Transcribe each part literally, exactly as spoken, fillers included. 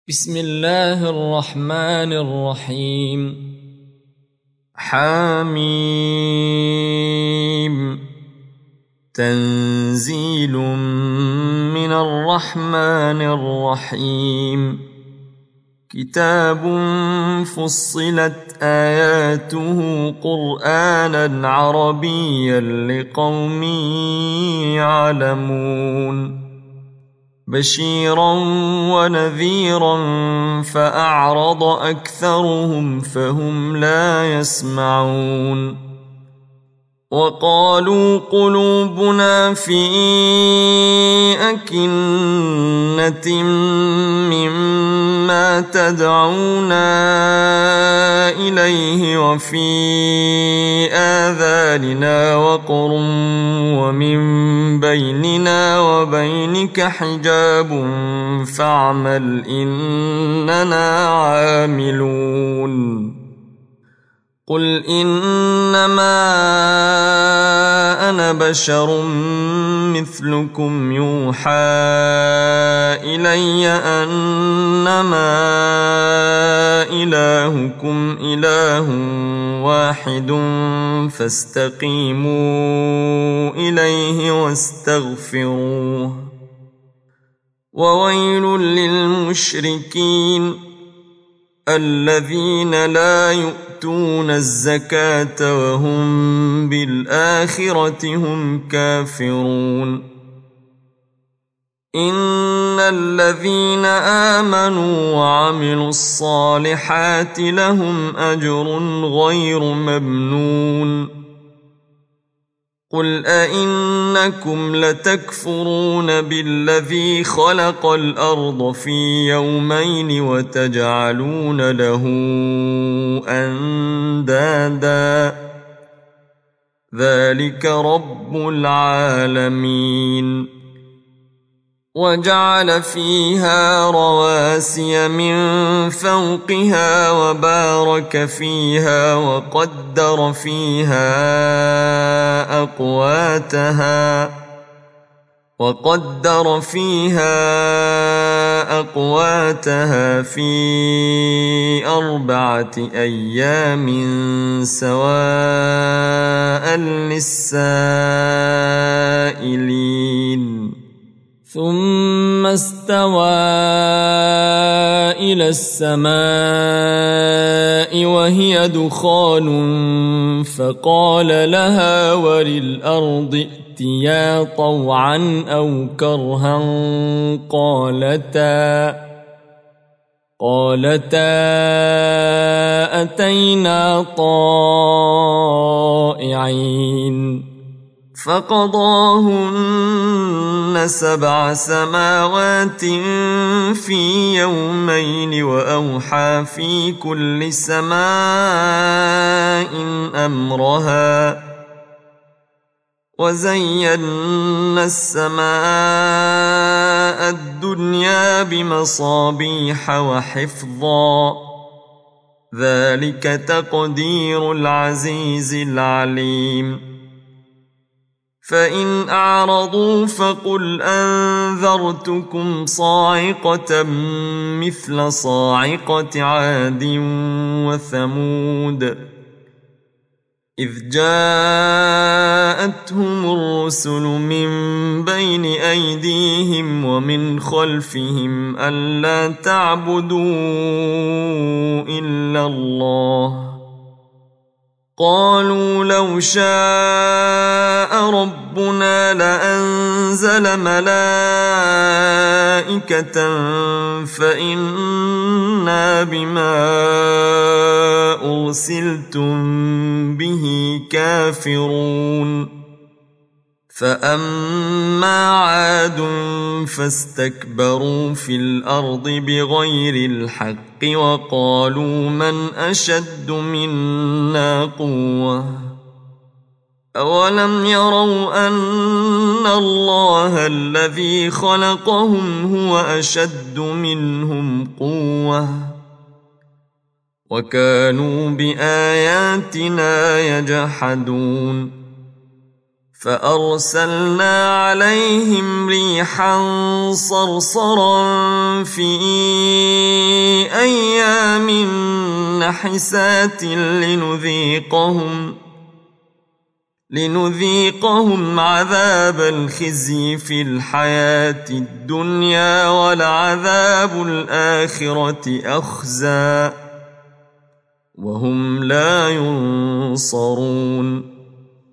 بسم الله الرحمن الرحيم. حميم. تنزيل من الرحمن الرحيم. كتاب فصلت آياته قرآنا عربيا لقوم يعلمون. بشيرا ونذيرا فأعرض أكثرهم فهم لا يسمعون. وقالوا قلوبنا في أكنة مما تدعونا إليه وفي آذاننا وقر ومن بيننا وبينك حجاب فاعمل إننا عاملون. قل إنما أنا بشر مثلكم يوحى إلي أنما إلهكم إله واحد فاستقيموا إليه واستغفروه. وويل للمشركين الذين لا يؤتون الزكاة وهم بالآخرة هم كافرون. إن الذين آمنوا وعملوا الصالحات لهم أجر غير ممنون. قل أئنكم لتكفرون بالذي خلق الأرض في يومين وتجعلون له أندادا ذلك رب العالمين. وجعل فيها رواسي من فوقها وبارك فيها وقدر فيها أقواتها وقدر فيها أقواتها في أربعة أيام سواء للسائلين. ثم استوى إلى السماء وهي دخان فقال لها وللأرض ائتيا طوعا أو كرها قالتا قالتا أتينا طائعين. فقضاهن سبع سماوات في يومين وأوحى في كل سماء أمرها. وزينا السماء الدنيا بمصابيح وحفظا ذلك تقدير العزيز العليم. فإن أعرضوا فقل أنذرتكم صاعقة مثل صاعقة عاد وثمود إذ جاءتهم الرسل من بين أيديهم ومن خلفهم ألا تعبدوا إلا الله قالوا لو شاء ربنا لأنزل ملائكة فإنا بما أرسلتم به كافرون. فأما عاد فاستكبروا في الأرض بغير الحق وقالوا من أشد منا قوة أولم يروا أن الله الذي خلقهم هو أشد منهم قوة وكانوا بآياتنا يجحدون. فأرسلنا عليهم ريحا صرصرا في أيام نحسات لنذيقهم لنذيقهم عذاب الخزي في الحياة الدنيا ولعذاب الآخرة أخزى وهم لا ينصرون.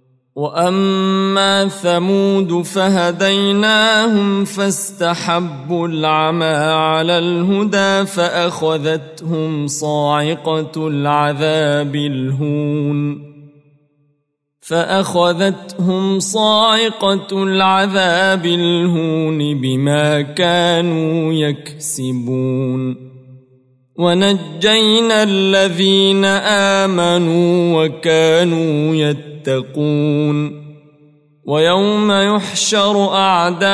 وأما ثمود فهديناهم فاستحبوا العمى على الهدى فأخذتهم صاعقة العذاب الهون فأخذتهم صاعقة العذاب الهون بما كانوا يكسبون. ونجينا الذين آمنوا وكانوا يتقون. ويوم يحشر أعداء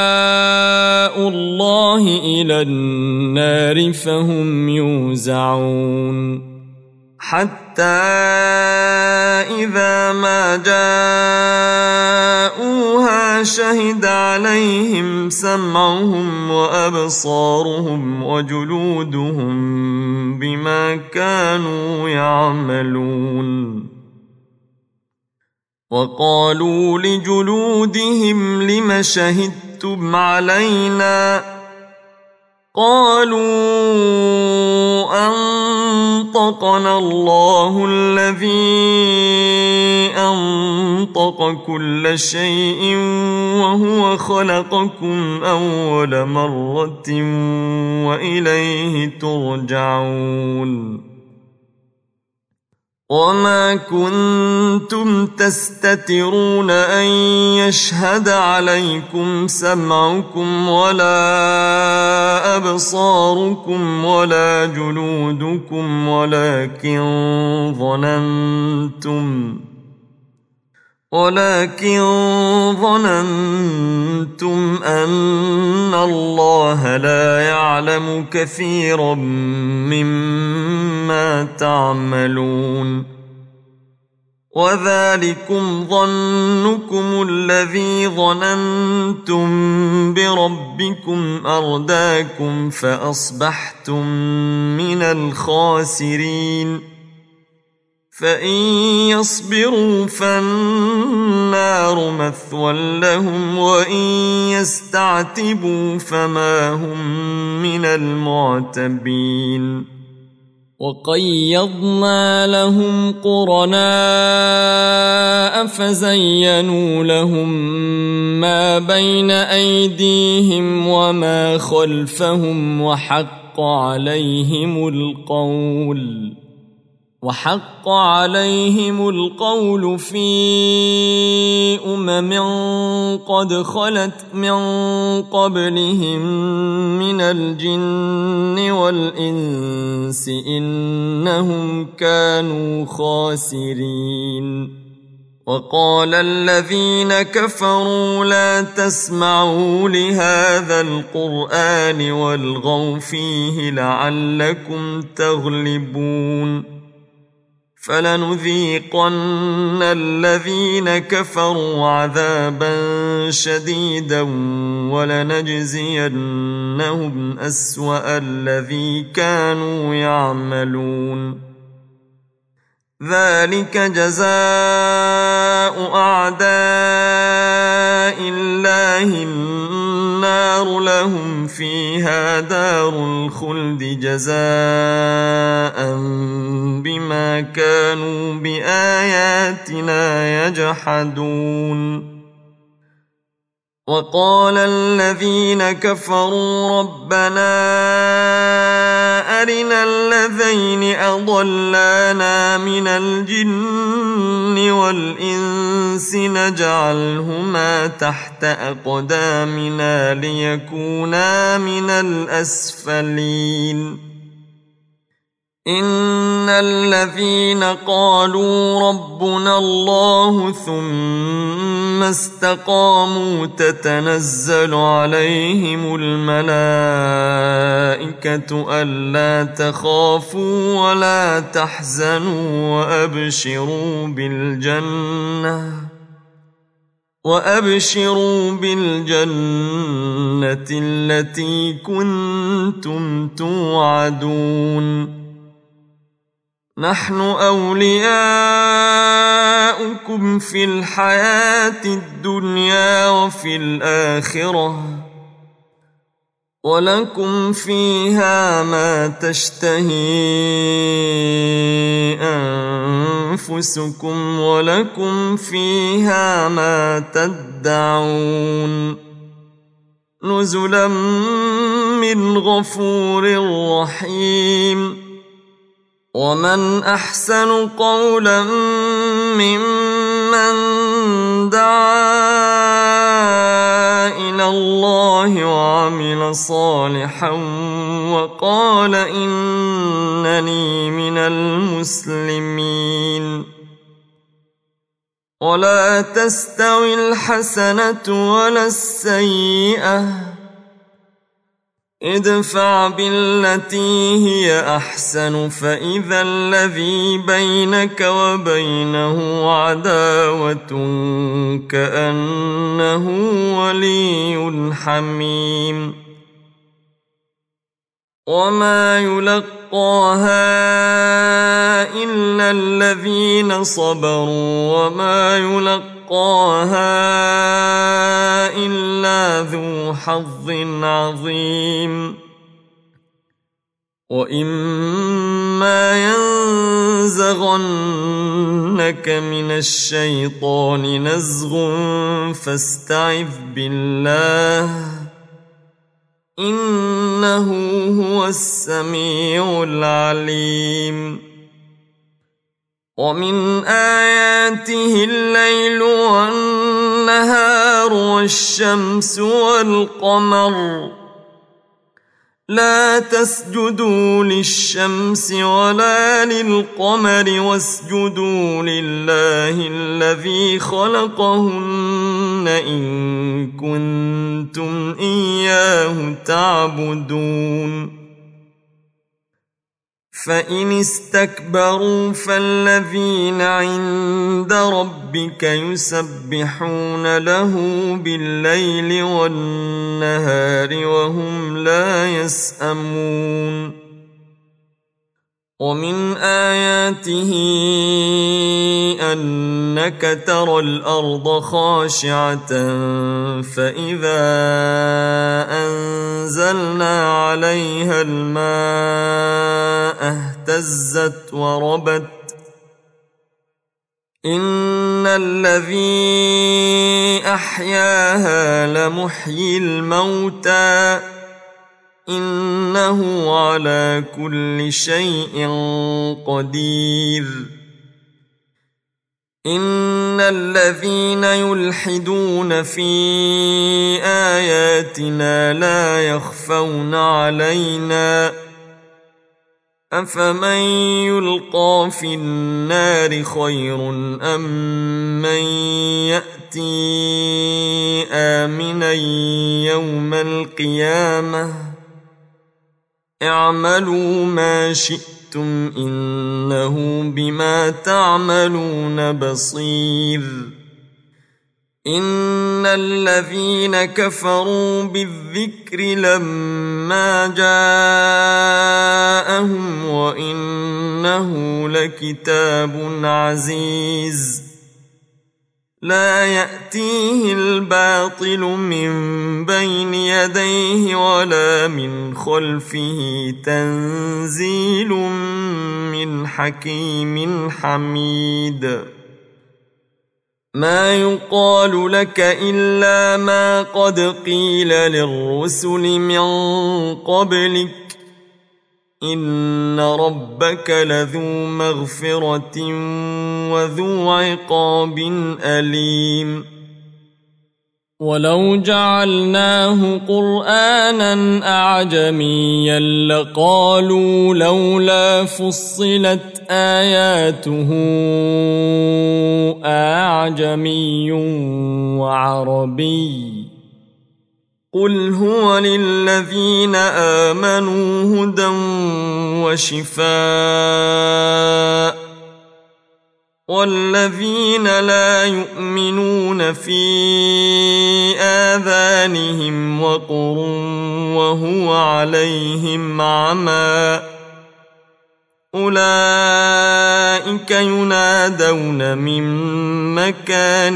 الله إلى النار فهم يوزعون. حتى إذا ما جاءوها شهد عليهم سمعهم وأبصارهم وجلودهم بما كانوا يعملون. وقالوا لجلودهم لم شهدتم علينا قالوا أنطقنا الله الذي أنطق كل شيء وهو خلقكم أول مرة وإليه ترجعون. وما كنتم تستترون أن يشهد عليكم سمعكم ولا أبصاركم ولا جلودكم ولكن ظننتم ولكن ظننتم أن الله لا يعلم كثيرا مما تعملون. وذلكم ظنكم الذي ظننتم بربكم أرداكم فأصبحتم من الخاسرين. فإن يصبروا فالنار مثوى لهم وإن يستعتبوا فما هم من المعتبين. وقيضنا لهم قرناء فزينوا لهم ما بين أيديهم وما خلفهم وحق عليهم القول وحق عليهم القول في أمم قد خلت من قبلهم من الجن والإنس إنهم كانوا خاسرين. وقال الذين كفروا لا تسمعوا لهذا القرآن والغوا فيه لعلكم تغلبون. فلنذيقن الذين كفروا عذابا شديدا ولنجزينهم أسوأ الذي كانوا يعملون. ذلك جزاء أعداء الله النار لهم فيها دار الخلد جزاء بما كانوا بآياتنا يجحدون. وقال الذين كفروا ربنا أرنا الذين أضلانا من الجن والإنس نجعلهما تحت أقدامنا ليكونا من الأسفلين. إن الذين قالوا ربنا الله ثم استقاموا تتنزل عليهم الملائكة ألا تخافوا ولا تحزنوا وأبشروا بالجنة وأبشروا بالجنة التي كنتم توعدون نحن أولياؤكم في الحياة الدنيا وفي الآخرة ولكم فيها ما تشتهي أنفسكم ولكم فيها ما تدعون نزلا من غفور رحيم ومن أحسن قولا ممن دعا إلى الله وعمل صالحا وقال إنني من المسلمين ولا تستوي الحسنة ولا السيئة ادفع بالتي هي أحسن فإذا الذي بينك وبينه عداوة كأنه ولي حميم وما يلقاها إلا الذين صبروا وما يلقاها إلا ذو حظ عظيم وإما ينزغنك من الشيطان نزغ فاستعذ بالله إنه هو السميع العليم ومن آياته الليل والنهار والشمس والقمر لا تسجدوا للشمس ولا للقمر واسجدوا لله الذي خلقهن إن كنتم إياه تعبدون فإن استكبروا فالذين عند ربك يسبحون له بالليل والنهار وهم لا يسأمون ومن آياته أنك ترى الأرض خاشعة فإذا أنزلنا عليها الماء اهتزت وربت إن الذي أحياها لمحيي الموتى إنه على كل شيء قدير إن الذين يلحدون في آياتنا لا يخفون علينا أفمن يلقى في النار خير أم من يأتي آمنا يوم القيامة اعملوا ما شئتم إنه بما تعملون بصير إن الذين كفروا بالذكر لما جاءهم وإنه لكتاب عزيز لا يأتيه الباطل من بين يديه ولا من خلفه تنزيل من حكيم حميد ما يقال لك إلا ما قد قيل للرسل من قبلك إن ربك لذو مغفرة وذو عقاب أليم ولو جعلناه قرآنا أعجميا لقالوا لولا فصلت آياته أعجمي وعربي قل هو للذين آمنوا هدى وشفاء والذين لا يؤمنون في آذانهم وقر وهو عليهم عمى أولئك ينادون من مكان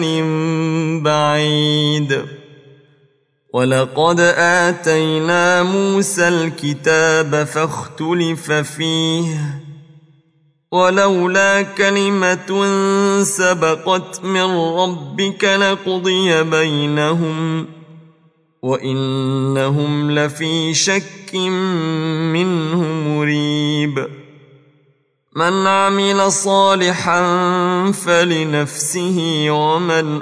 بعيد ولقد آتينا موسى الكتاب فاختلف فيه ولولا كلمة سبقت من ربك لقضي بينهم وإنهم لفي شك منه مريب من عمل صالحا فلنفسه ومن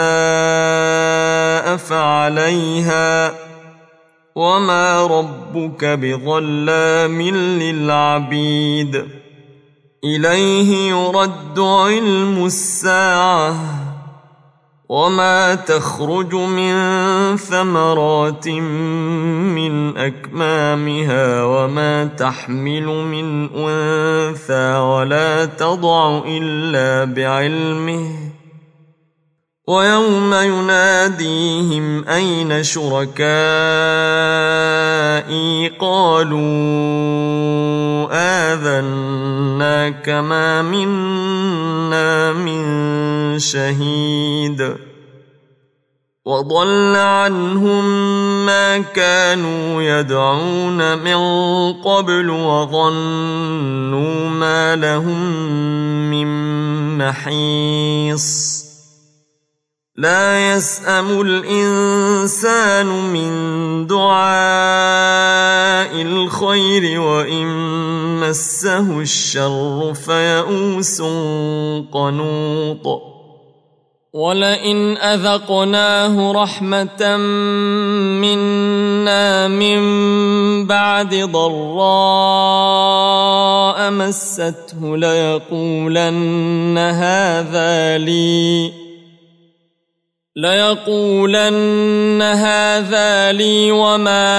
أساء فعليها وما ربك بظلام للعبيد إليه يرد علم الساعة وما تخرج من ثمرات من أكمامها وما تحمل من أنثى ولا تضع إلا بعلمه ويوم يناديهم أين شركائي قالوا آذناك ما منا من شهيد وضل عنهم ما كانوا يدعون من قبل وظنوا ما لهم من محيص لا يسأم الإنسان من دعاء الخير وإن مسه الشر فيئوس قنوط ولئن أذقناه رحمة منا من بعد ضراء مسته ليقولن هذا لي ليقولن هذا لي وما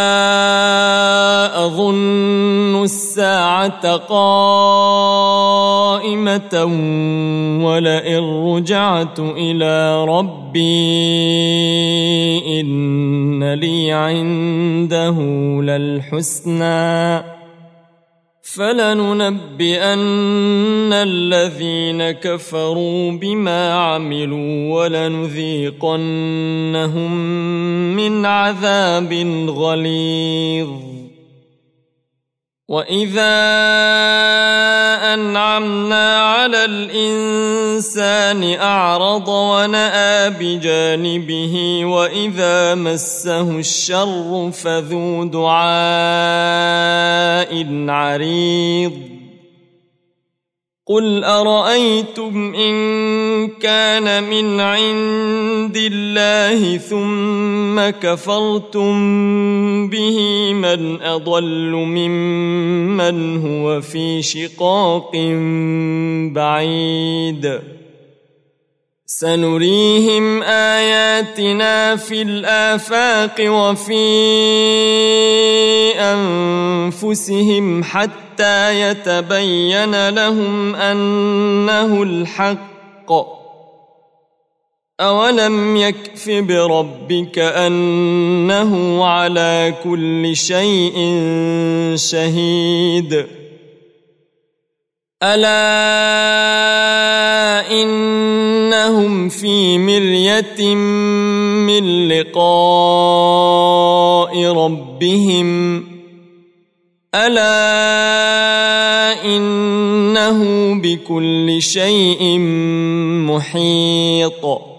أظن الساعة قائمة ولئن رجعت إلى ربي إن لي عنده للحسنى فلننبئن الذين كفروا بما عملوا ولنذيقنهم من عذاب غليظ وإذا أنعمنا على الإنسان أعرض ونأى بجانبه وإذا مسه الشر فذو دعاء عريض قل أرأيتم إن كان من عند الله ثم كفرتم به من أضل ممن هو في شقاق بعيد سنريهم آياتنا في الآفاق وفي أنفسهم حتى يتبين لهم أنه الحق أولم يكف بربك أنه على كل شيء شهيد ألا إنهم في مرية من لقاء ربهم ألا إنه بكل شيء محيط